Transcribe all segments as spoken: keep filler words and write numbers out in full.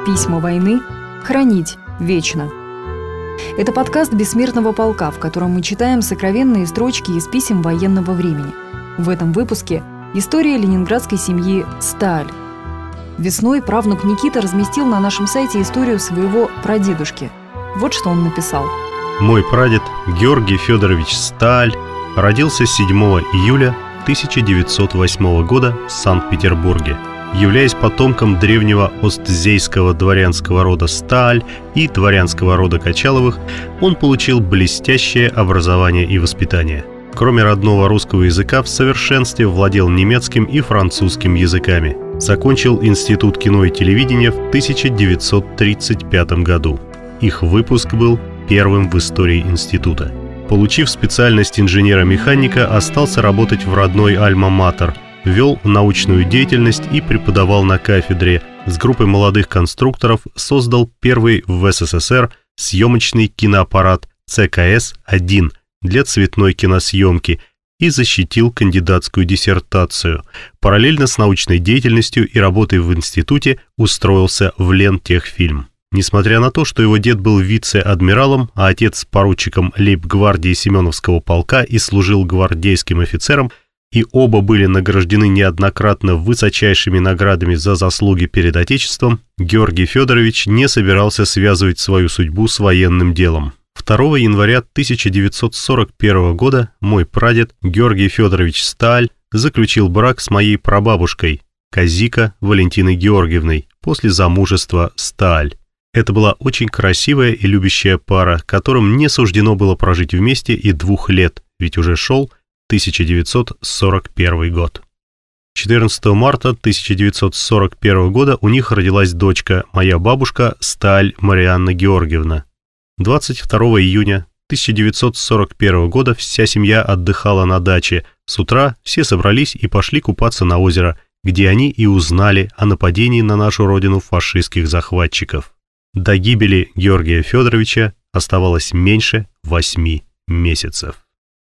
Письма войны хранить вечно. Это подкаст «Бессмертного полка», в котором мы читаем сокровенные строчки из писем военного времени. В этом выпуске история ленинградской семьи Стааль. Весной правнук Никита разместил на нашем сайте историю своего прадедушки. Вот что он написал. Мой прадед Георгий Федорович Стааль родился седьмого июля тысяча девятьсот восьмого года в Санкт-Петербурге. Являясь потомком древнего остзейского дворянского рода Стааль и дворянского рода Качаловых, он получил блестящее образование и воспитание. Кроме родного русского языка, в совершенстве владел немецким и французским языками. Закончил Институт кино и телевидения в тысяча девятьсот тридцать пятом году. Их выпуск был первым в истории института. Получив специальность инженера-механика, остался работать в родной Альма-Матер, вел научную деятельность и преподавал на кафедре. С группой молодых конструкторов создал первый в СССР съемочный киноаппарат Цэ Ка Эс один для цветной киносъемки и защитил кандидатскую диссертацию. Параллельно с научной деятельностью и работой в институте устроился в Лентехфильм. Несмотря на то, что его дед был вице-адмиралом, а отец поручиком лейб-гвардии Семеновского полка и служил гвардейским офицером, и оба были награждены неоднократно высочайшими наградами за заслуги перед Отечеством, Георгий Федорович не собирался связывать свою судьбу с военным делом. второго января тысяча девятьсот сорок первого года мой прадед Георгий Федорович Стааль заключил брак с моей прабабушкой, Казика Валентиной Георгиевной, после замужества Стааль. Это была очень красивая и любящая пара, которым не суждено было прожить вместе и двух лет, ведь уже шел тысяча девятьсот сорок первый год. четырнадцатого марта тысяча девятьсот сорок первого года у них родилась дочка, моя бабушка Стааль Марианна Георгиевна. двадцать второго июня тысяча девятьсот сорок первого года вся семья отдыхала на даче. С утра все собрались и пошли купаться на озеро, где они и узнали о нападении на нашу родину фашистских захватчиков. До гибели Георгия Федоровича оставалось меньше восьми месяцев.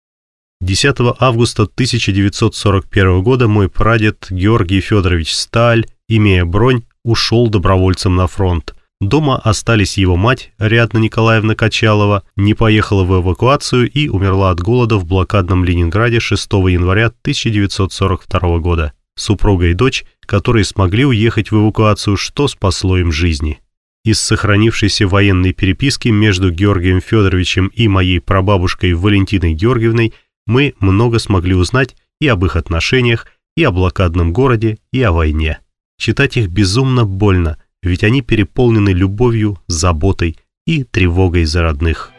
десятого августа тысяча девятьсот сорок первого года мой прадед Георгий Федорович Стааль, имея бронь, ушел добровольцем на фронт. Дома остались его мать, Рядна Николаевна Качалова, не поехала в эвакуацию и умерла от голода в блокадном Ленинграде шестого января тысяча девятьсот сорок второго года. Супруга и дочь, которые смогли уехать в эвакуацию, что спасло им жизни. Из сохранившейся военной переписки между Георгием Федоровичем и моей прабабушкой Валентиной Георгиевной мы много смогли узнать и об их отношениях, и о блокадном городе, и о войне. Читать их безумно больно, ведь они переполнены любовью, заботой и тревогой за родных.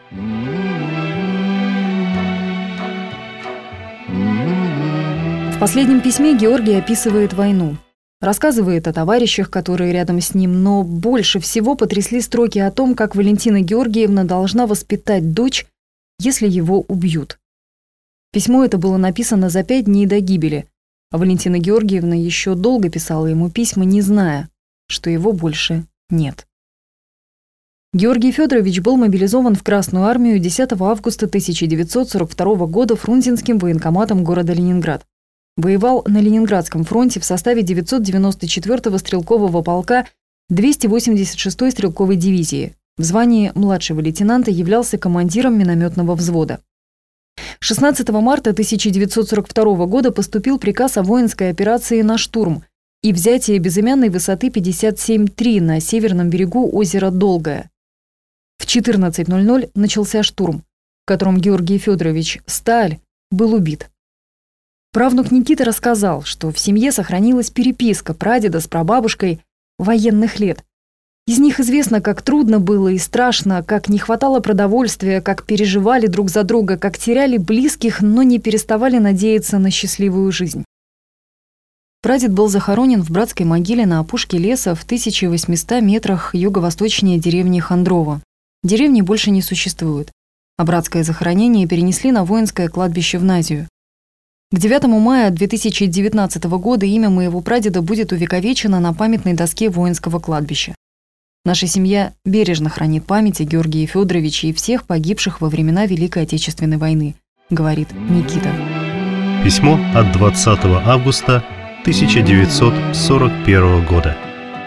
В последнем письме Георгий описывает войну. Рассказывает о товарищах, которые рядом с ним, но больше всего потрясли строки о том, как Валентина Георгиевна должна воспитать дочь, если его убьют. Письмо это было написано за пять дней до гибели, а Валентина Георгиевна еще долго писала ему письма, не зная, что его больше нет. Георгий Федорович был мобилизован в Красную армию десятого августа тысяча девятьсот сорок второго года Фрунзенским военкоматом города Ленинград. Воевал на Ленинградском фронте в составе девятьсот девяносто четвёртого стрелкового полка двести восемьдесят шестой стрелковой дивизии. В звании младшего лейтенанта являлся командиром минометного взвода. шестнадцатого марта тысяча девятьсот сорок второго года поступил приказ о воинской операции на штурм и взятие безымянной высоты пятьдесят семь три на северном берегу озера Долгое. В четырнадцать ноль ноль начался штурм, в котором Георгий Федорович Стааль был убит. Правнук Никита рассказал, что в семье сохранилась переписка прадеда с прабабушкой военных лет. Из них известно, как трудно было и страшно, как не хватало продовольствия, как переживали друг за друга, как теряли близких, но не переставали надеяться на счастливую жизнь. Прадед был захоронен в братской могиле на опушке леса в тысяча восьмистах метрах юго-восточнее деревни Хандрово. Деревни больше не существует, а братское захоронение перенесли на воинское кладбище в Назию. К девятому мая две тысячи девятнадцатого года имя моего прадеда будет увековечено на памятной доске воинского кладбища. Наша семья бережно хранит память о Георгии Федоровиче и всех погибших во времена Великой Отечественной войны, говорит Никита. Письмо от двадцатого августа тысяча девятьсот сорок первого года.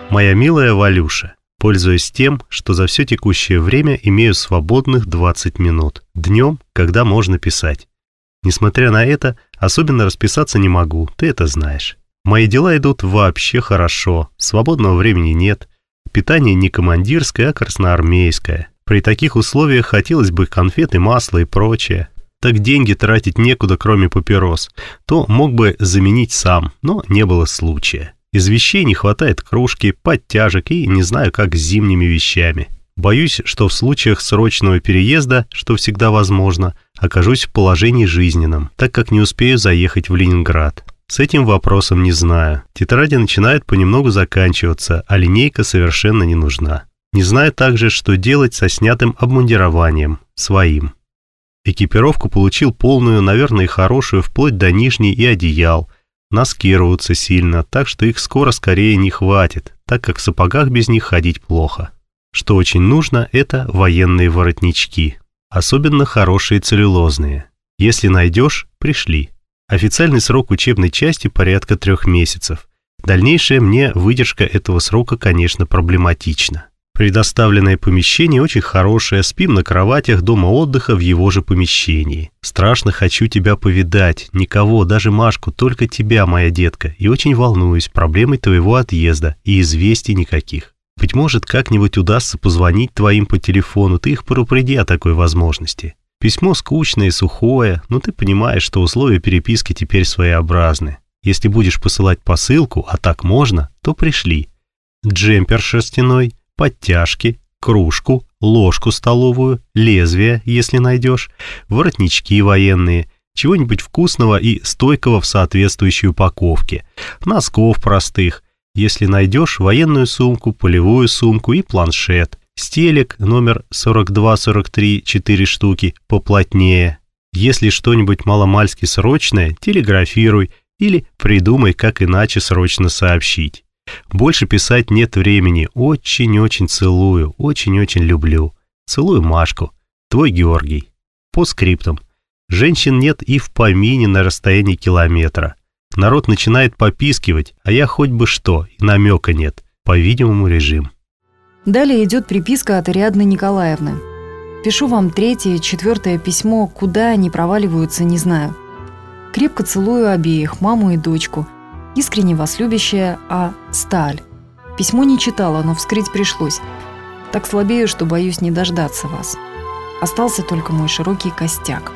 Моя милая Валюша, пользуясь тем, что за все текущее время имею свободных двадцать минут, днем, когда можно писать. Несмотря на это, особенно расписаться не могу, ты это знаешь. Мои дела идут вообще хорошо, свободного времени нет, питание не командирское, а красноармейское. При таких условиях хотелось бы конфеты, масло и прочее. Так деньги тратить некуда, кроме папирос, то мог бы заменить сам, но не было случая. Из вещей не хватает кружки, подтяжек и не знаю, как с зимними вещами. Боюсь, что в случаях срочного переезда, что всегда возможно, окажусь в положении жизненном, так как не успею заехать в Ленинград. С этим вопросом не знаю. Тетради начинают понемногу заканчиваться, а линейка совершенно не нужна. Не знаю также, что делать со снятым обмундированием, своим. Экипировку получил полную, наверное, и хорошую, вплоть до нижней и одеял. Носки рвутся сильно, так что их скоро скорее не хватит, так как в сапогах без них ходить плохо. Что очень нужно, это военные воротнички. Особенно хорошие целлюлозные. Если найдешь, пришли. Официальный срок учебной части порядка трех месяцев. Дальнейшая мне выдержка этого срока, конечно, проблематична. Предоставленное помещение очень хорошее, спим на кроватях дома отдыха в его же помещении. Страшно хочу тебя повидать, никого, даже Машку, только тебя, моя детка, и очень волнуюсь проблемой твоего отъезда, и известий никаких. Быть может, как-нибудь удастся позвонить твоим по телефону, ты их предупреди о такой возможности. Письмо скучное и сухое, но ты понимаешь, что условия переписки теперь своеобразны. Если будешь посылать посылку, а так можно, то пришли. Джемпер шерстяной, подтяжки, кружку, ложку столовую, лезвие, если найдешь, воротнички военные, чего-нибудь вкусного и стойкого в соответствующей упаковке, носков простых, если найдешь, военную сумку, полевую сумку и планшет, стелек номер сорок два сорок три, четыре штуки, поплотнее. Если что-нибудь маломальски срочное, телеграфируй или придумай, как иначе срочно сообщить. Больше писать нет времени. Очень-очень целую, очень-очень люблю. Целую Машку. Твой Георгий. По скриптам. Женщин нет и в помине на расстоянии километра. Народ начинает попискивать, а я хоть бы что, и намека нет. По-видимому, режим. Далее идет приписка от Ариадны Николаевны. Пишу вам третье, четвертое письмо, куда они проваливаются, не знаю. Крепко целую обеих, маму и дочку. Искренне вас любящая А. Сталь. Письмо не читала, но вскрыть пришлось. Так слабею, что боюсь не дождаться вас. Остался только мой широкий костяк.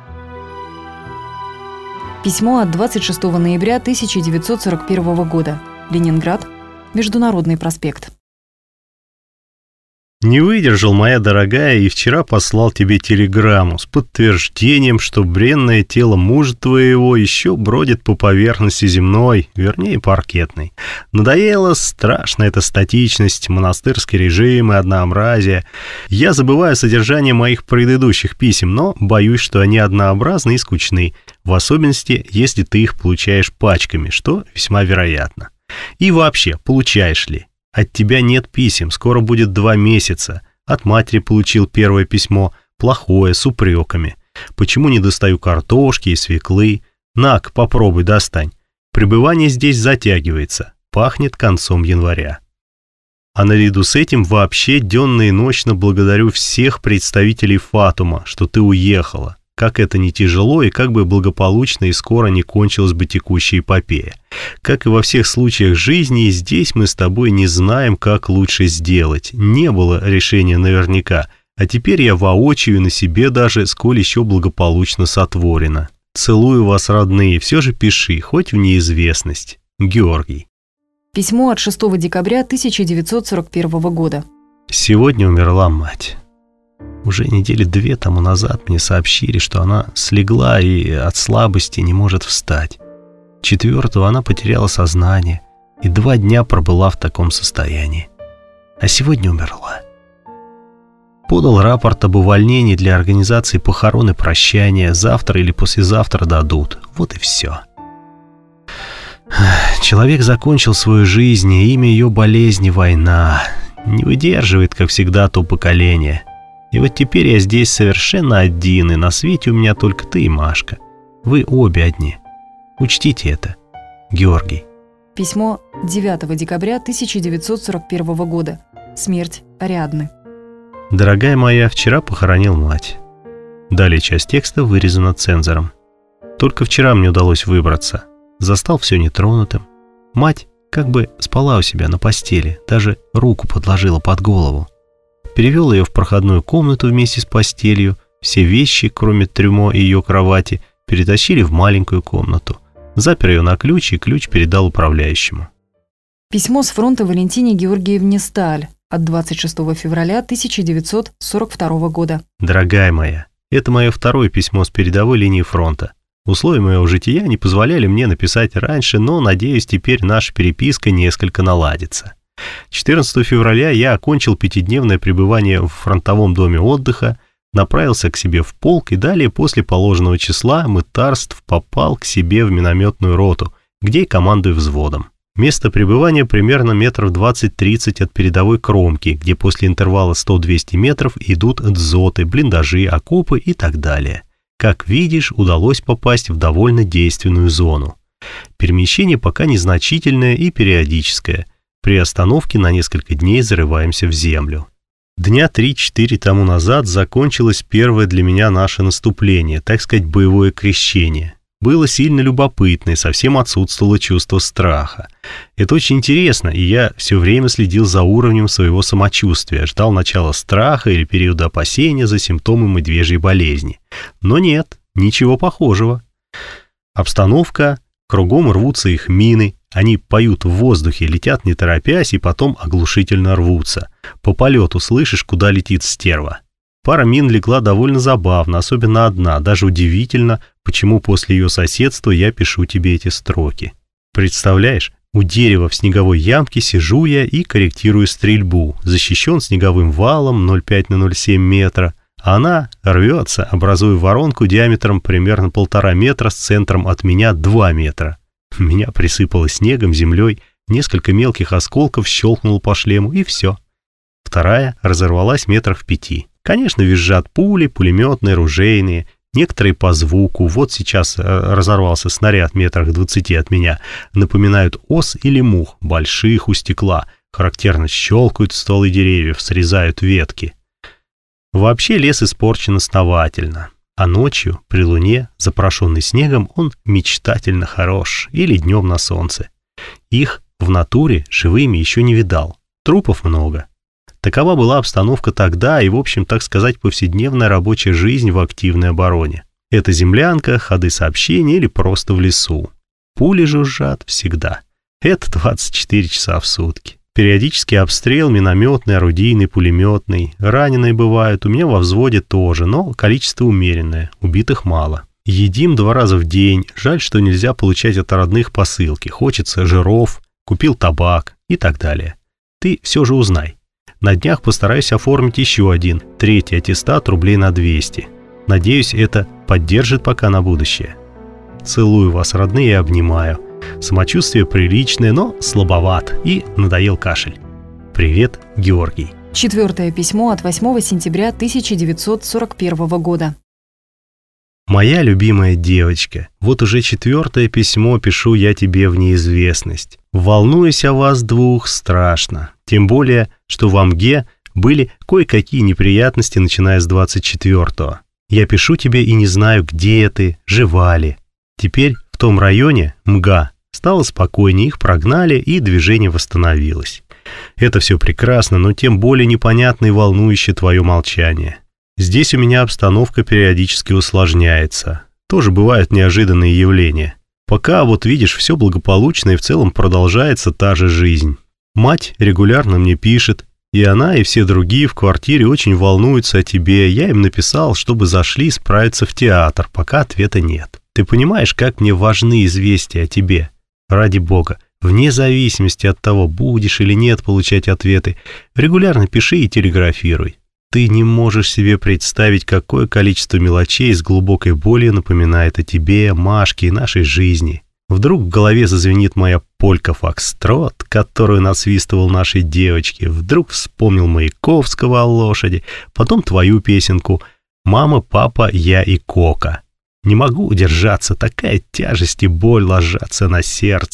Письмо от двадцать шестого ноября тысяча девятьсот сорок первого года. Ленинград. Международный проспект. Не выдержал, моя дорогая, и вчера послал тебе телеграмму с подтверждением, что бренное тело мужа твоего еще бродит по поверхности земной, вернее паркетной. Надоела страшно эта статичность, монастырский режим и однообразие. Я забываю содержание моих предыдущих писем, но боюсь, что они однообразны и скучны, в особенности, если ты их получаешь пачками, что весьма вероятно. И вообще, получаешь ли? От тебя нет писем, скоро будет два месяца. От матери получил первое письмо, плохое, с упреками. Почему не достаю картошки и свеклы? На-ка, попробуй, достань. Пребывание здесь затягивается, пахнет концом января. А наряду с этим вообще денно и ночно благодарю всех представителей Фатума, что ты уехала. Как это не тяжело и как бы благополучно и скоро не кончилась бы текущая эпопея. Как и во всех случаях жизни, здесь мы с тобой не знаем, как лучше сделать. Не было решения наверняка, а теперь я воочию на себе даже, сколь еще благополучно сотворено. Целую вас, родные, все же пиши, хоть в неизвестность. Георгий. Письмо от шестого декабря тысяча девятьсот сорок первого года. Сегодня умерла мать. Уже недели две тому назад мне сообщили, что она слегла и от слабости не может встать. Четвертого она потеряла сознание и два дня пробыла в таком состоянии. А сегодня умерла. Подал рапорт об увольнении для организации похорон и прощания. Завтра или послезавтра дадут. Вот и все. Человек закончил свою жизнь, и имя ее болезни — война. Не выдерживает, как всегда, то поколение. И вот теперь я здесь совершенно один, и на свете у меня только ты и Машка. Вы обе одни. Учтите это, Георгий. Письмо девятого декабря тысяча девятьсот сорок первого года. Смерть Ариадны. Дорогая моя, вчера похоронил мать. Далее часть текста вырезана цензором. Только вчера мне удалось выбраться. Застал все нетронутым. Мать как бы спала у себя на постели, даже руку подложила под голову. Перевел ее в проходную комнату вместе с постелью. Все вещи, кроме трюмо и ее кровати, перетащили в маленькую комнату. Запер ее на ключ, и ключ передал управляющему. Письмо с фронта Валентине Георгиевне Сталь от двадцать шестого февраля тысяча девятьсот сорок второго года. Дорогая моя, это мое второе письмо с передовой линии фронта. Условия моего жития не позволяли мне написать раньше, но, надеюсь, теперь наша переписка несколько наладится. четырнадцатого февраля я окончил пятидневное пребывание в фронтовом доме отдыха, направился к себе в полк и далее после положенного числа мытарств попал к себе в минометную роту, где и командую взводом. Место пребывания примерно метров двадцать-тридцать от передовой кромки, где после интервала сто-двести метров идут дзоты, блиндажи, окопы и так далее. Как видишь, удалось попасть в довольно действенную зону. Перемещение пока незначительное и периодическое. При остановке на несколько дней зарываемся в землю. Дня три-четыре тому назад закончилось первое для меня наше наступление, так сказать, боевое крещение. Было сильно любопытно и совсем отсутствовало чувство страха. Это очень интересно, и я все время следил за уровнем своего самочувствия, ждал начала страха или периода опасения за симптомы медвежьей болезни. Но нет, ничего похожего. Обстановка, кругом рвутся их мины, они поют в воздухе, летят не торопясь и потом оглушительно рвутся. По полету слышишь, куда летит стерва. Пара мин легла довольно забавно, особенно одна, даже удивительно, почему после ее соседства я пишу тебе эти строки. Представляешь, у дерева в снеговой ямке сижу я и корректирую стрельбу, защищен снеговым валом ноль целых пять десятых на ноль целых семь десятых метра, а она рвется, образуя воронку диаметром примерно полтора метра с центром от меня два метра. Меня присыпало снегом, землей, несколько мелких осколков щелкнуло по шлему, и все. Вторая разорвалась метров в пяти. Конечно, визжат пули, пулеметные, ружейные, некоторые по звуку. Вот сейчас разорвался снаряд метрах двадцати от меня. Напоминают ос или мух, больших у стекла. Характерно щелкают стволы деревьев, срезают ветки. Вообще лес испорчен основательно. А ночью, при луне, запорошенный снегом, он мечтательно хорош. Или днем на солнце. Их в натуре живыми еще не видал. Трупов много. Такова была обстановка тогда и, в общем, так сказать, повседневная рабочая жизнь в активной обороне. Это землянка, ходы сообщений или просто в лесу. Пули жужжат всегда. Это двадцать четыре часа в сутки. Периодический обстрел, минометный, орудийный, пулеметный. Раненые бывают, у меня во взводе тоже, но количество умеренное, убитых мало. Едим два раза в день, жаль, что нельзя получать от родных посылки. Хочется жиров, купил табак и так далее. Ты все же узнай. На днях постараюсь оформить еще один, третий аттестат рублей на двести. Надеюсь, это поддержит пока на будущее. Целую вас, родные, и обнимаю. Самочувствие приличное, но слабоват, и надоел кашель. Привет, Георгий. Четвертое письмо от восьмого сентября тысяча девятьсот сорок первого года. Моя любимая девочка, вот уже четвертое письмо пишу я тебе в неизвестность. Волнуюсь о вас двух страшно. Тем более, что в Амге были кое-какие неприятности, начиная с двадцать четвёртого. Я пишу тебе и не знаю, где ты, жива ли. Теперь в том районе, МГА, стало спокойнее, их прогнали и движение восстановилось. Это все прекрасно, но тем более непонятно и волнующе твое молчание. Здесь у меня обстановка периодически усложняется. Тоже бывают неожиданные явления. Пока, вот видишь, все благополучно и в целом продолжается та же жизнь. Мать регулярно мне пишет, и она, и все другие в квартире очень волнуются о тебе. Я им написал, чтобы зашли справиться в театр, пока ответа нет. Ты понимаешь, как мне важны известия о тебе? Ради бога, вне зависимости от того, будешь или нет получать ответы, регулярно пиши и телеграфируй. Ты не можешь себе представить, какое количество мелочей с глубокой болью напоминает о тебе, Машке и нашей жизни. Вдруг в голове зазвенит моя полька-фокстрот, которую насвистывал нашей девочке. Вдруг вспомнил Маяковского о лошади, потом твою песенку «Мама, папа, я и Кока». Не могу удержаться, такая тяжесть и боль ложатся на сердце.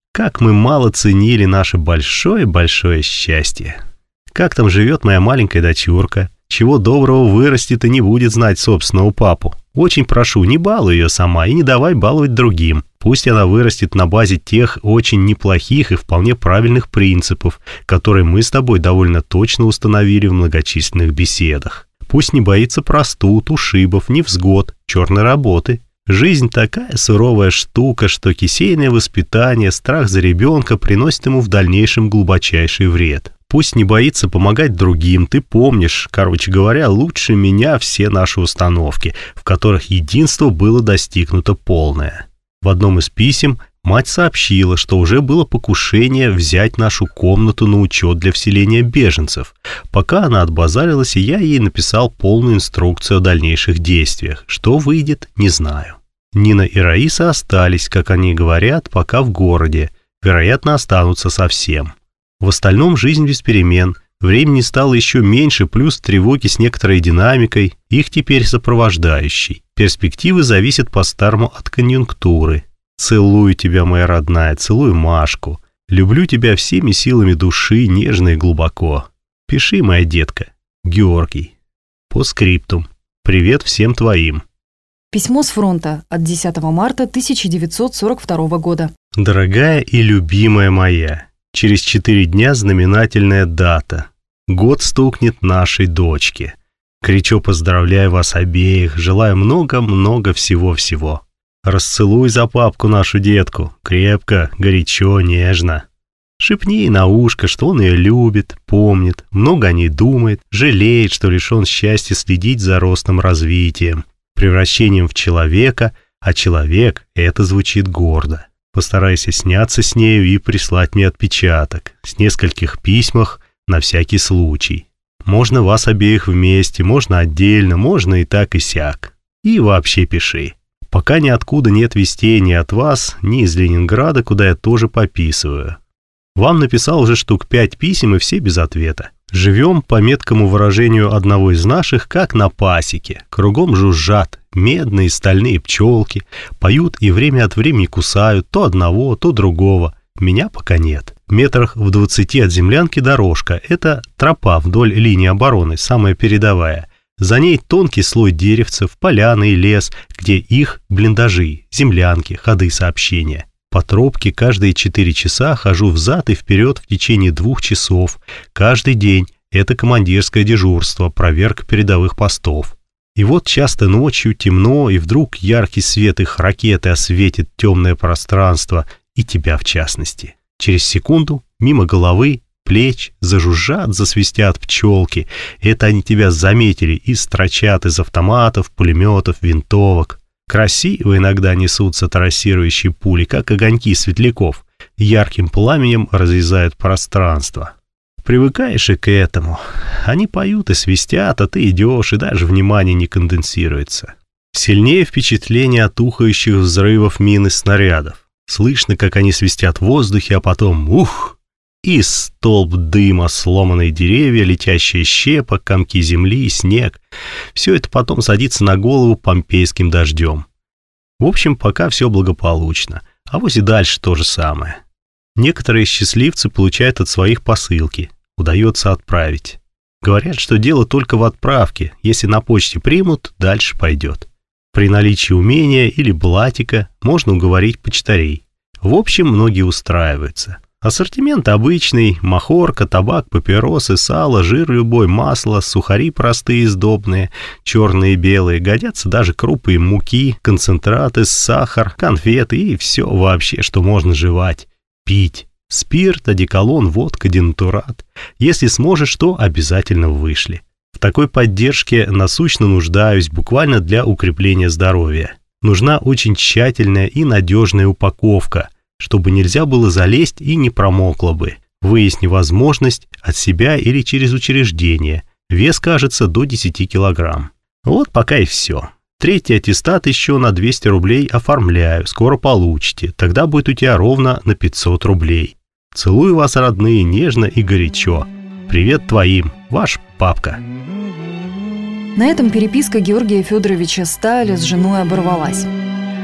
Как мы мало ценили наше большое-большое счастье. Как там живет моя маленькая дочурка? Чего доброго вырастет и не будет знать собственного папу. Очень прошу, не балуй ее сама и не давай баловать другим. Пусть она вырастет на базе тех очень неплохих и вполне правильных принципов, которые мы с тобой довольно точно установили в многочисленных беседах. Пусть не боится простуд, ушибов, невзгод, черной работы. Жизнь такая суровая штука, что кисейное воспитание, страх за ребенка приносит ему в дальнейшем глубочайший вред. Пусть не боится помогать другим, ты помнишь, короче говоря, лучше меня все наши установки, в которых единство было достигнуто полное. В одном из писем мать сообщила, что уже было покушение взять нашу комнату на учет для вселения беженцев. Пока она отбазарилась, я ей написал полную инструкцию о дальнейших действиях. Что выйдет, не знаю. Нина и Раиса остались, как они говорят, пока в городе. Вероятно, останутся совсем. В остальном жизнь без перемен. Времени стало еще меньше, плюс тревоги с некоторой динамикой, их теперь сопровождающей. Перспективы зависят по-старому от конъюнктуры. Целую тебя, моя родная, целую Машку. Люблю тебя всеми силами души, нежно и глубоко. Пиши, моя детка. Георгий. По скриптум. Привет всем твоим. Письмо с фронта от десятого марта тысяча девятьсот сорок второго года. Дорогая и любимая моя, через четыре дня знаменательная дата. Год стукнет нашей дочке. Горячо поздравляю вас обеих, желаю много-много всего-всего. Расцелуй за папку нашу детку, крепко, горячо, нежно. Шепни ей на ушко, что он ее любит, помнит, много о ней думает, жалеет, что лишен счастья следить за ростом развитием, превращением в человека, а человек — это звучит гордо. Постарайся сняться с нею и прислать мне отпечаток с нескольких письмах на всякий случай. Можно вас обеих вместе, можно отдельно, можно и так, и сяк. И вообще пиши. Пока ниоткуда нет вестей ни от вас, ни из Ленинграда, куда я тоже пописываю. Вам написал уже штук пять писем, и все без ответа. Живем, по меткому выражению одного из наших, как на пасеке. Кругом жужжат медные стальные пчелки, поют и время от времени кусают то одного, то другого. Меня пока нет. Метрах в двадцати от землянки дорожка. Это тропа вдоль линии обороны, самая передовая. За ней тонкий слой деревцев, поляны и лес, где их блиндажи, землянки, ходы сообщения. По тропке каждые четыре часа хожу взад и вперед в течение двух часов. Каждый день это командирское дежурство, проверка передовых постов. И вот часто ночью темно, и вдруг яркий свет их ракеты осветит темное пространство, и тебя в частности. Через секунду мимо головы, плеч зажужжат, засвистят пчелки. Это они тебя заметили и строчат из автоматов, пулеметов, винтовок. Красиво иногда несутся трассирующие пули, как огоньки светляков. Ярким пламенем разрезают пространство. Привыкаешь и к этому. Они поют и свистят, а ты идешь, и даже внимание не конденсируется. Сильнее впечатление от ухающих взрывов мин и снарядов. Слышно, как они свистят в воздухе, а потом ух! И столб дыма, сломанные деревья, летящая щепа, комки земли, снег. Все это потом садится на голову помпейским дождем. В общем, пока все благополучно. А вот и дальше то же самое. Некоторые счастливцы получают от своих посылки. Удается отправить. Говорят, что дело только в отправке. Если на почте примут, дальше пойдет. При наличии умения или блатика можно уговорить почтарей. В общем, многие устраиваются. Ассортимент обычный: махорка, табак, папиросы, сало, жир любой, масло, сухари простые и сдобные, черные и белые, годятся даже крупы и муки, концентраты, сахар, конфеты и все вообще, что можно жевать, пить. Спирт, одеколон, водка, денатурат. Если сможешь, то обязательно вышли. В такой поддержке насущно нуждаюсь, буквально для укрепления здоровья. Нужна очень тщательная и надежная упаковка, чтобы нельзя было залезть и не промокло бы. Выясни возможность от себя или через учреждение. Вес, кажется, до десяти килограмм. Вот пока и все. Третий аттестат еще на двести рублей оформляю. Скоро получите. Тогда будет у тебя ровно на пятьсот рублей. Целую вас, родные, нежно и горячо. Привет твоим. Ваш папка. На этом переписка Георгия Федоровича Сталя с женой оборвалась.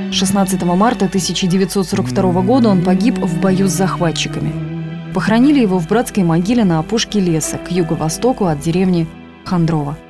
шестнадцатого марта тысяча девятьсот сорок второго года он погиб в бою с захватчиками. Похоронили его в братской могиле на опушке леса к юго-востоку от деревни Хандрово.